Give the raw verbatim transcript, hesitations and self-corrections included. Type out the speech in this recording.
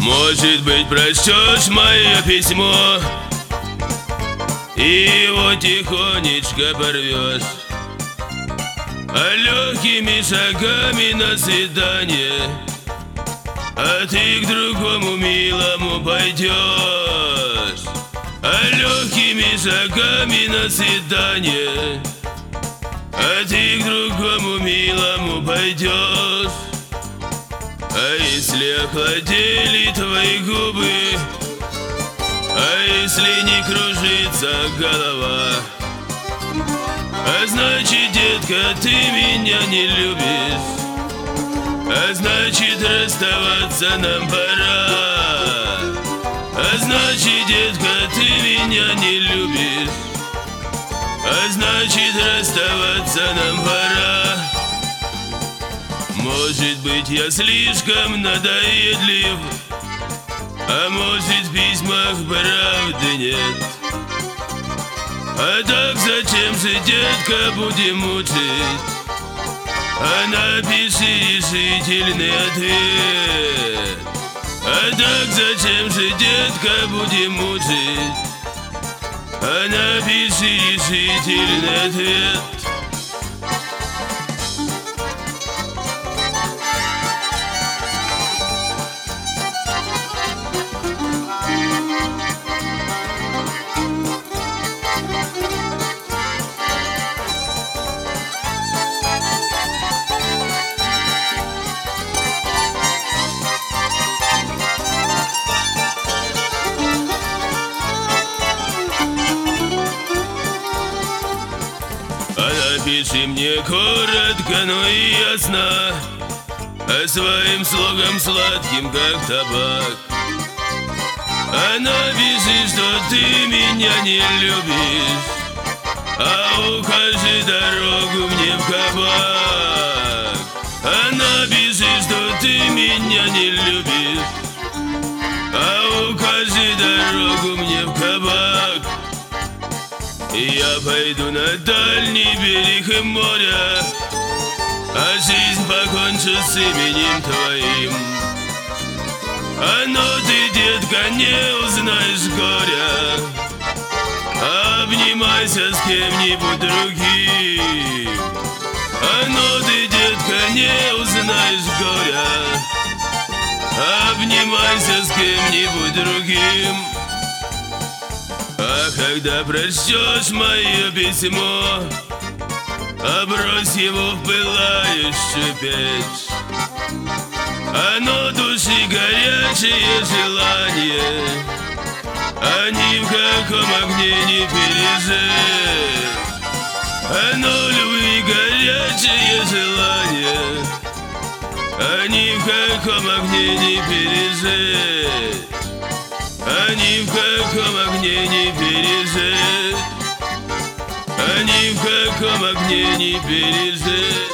Может быть, прочтешь мое письмо и его тихонечко порвешь, а легкими шагами на свидание, а ты к другому милому пойдешь, а легкими шагами на свидание, а ты к другому милому пойдешь. А если охладели твои губы, а если не кружится голова, а значит, детка, ты меня не любишь, а значит, расставаться нам пора, а значит, детка, ты меня не любишь, а значит, расставаться нам пора. Может быть, я слишком надоедлив, а может, в письмах правды нет. А так зачем же, детка, будем мучить? А напиши решительный ответ. А так зачем же, детка, будем мучить? А напиши решительный ответ. Напиши мне коротко, но и ясно, а своим слогом сладким, как табак. А напиши, что ты меня не любишь, а укажи дорогу мне в кабак. А напиши, что ты меня не любишь, а укажи дорогу мне в кабак. Я пойду на дальний берег моря, а жизнь покончу с именем твоим. А но ты, детка, не узнаешь горя, обнимайся с кем-нибудь другим. А но ты, детка, не узнаешь горя, обнимайся с кем-нибудь другим. А когда прочтешь мое письмо, а брось его в пылающую печь. Оно души горячее желание, а ни в каком огне не пережечь. Оно любви горячее желание, а ни в каком огне не пережечь. А ни в каком огне не пережечь, а ни в каком огне не пережечь.